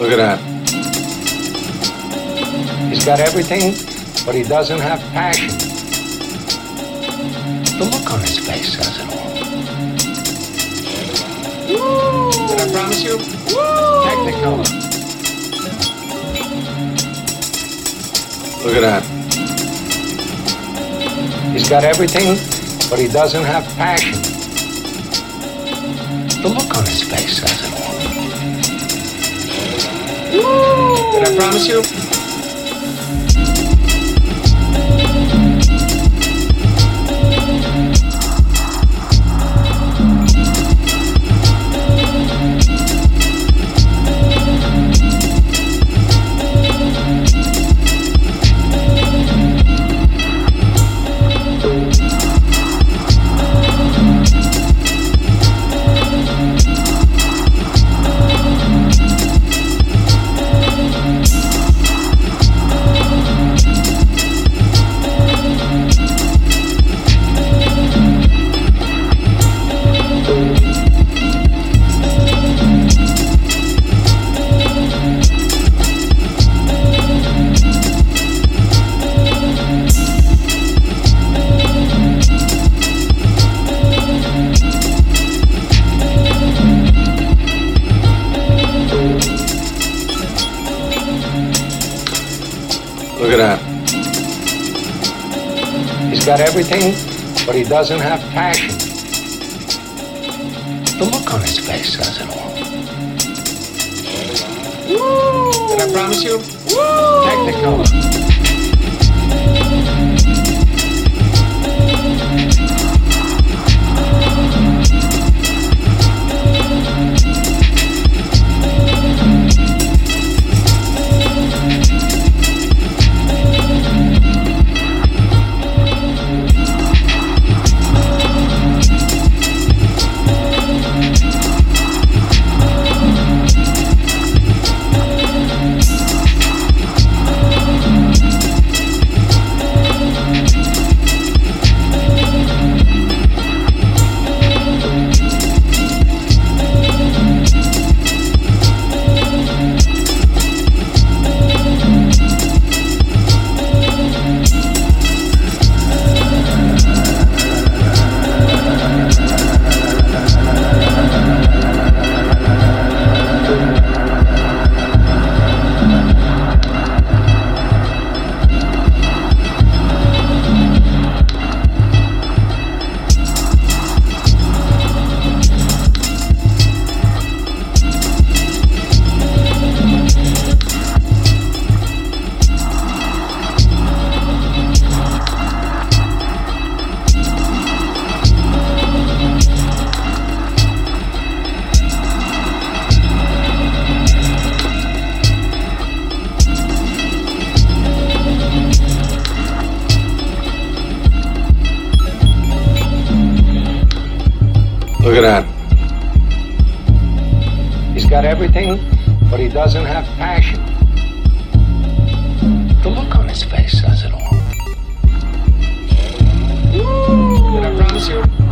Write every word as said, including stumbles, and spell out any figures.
Look at that. He's got everything, but he doesn't have passion. The look on his face says it all. Woo! Did I promise you? Woo! Technicolor. Look at that. He's got everything, but he doesn't have passion. The look on his face says it all. Woo! Did I promise you? Look at that. He's got everything, but he doesn't have passion. The look on his face says it all. Woo! Did I promise you? Woo! Technicolor. Look at that. He's got everything, but he doesn't have passion. The look on his face says it all. Woo! Did I promise you?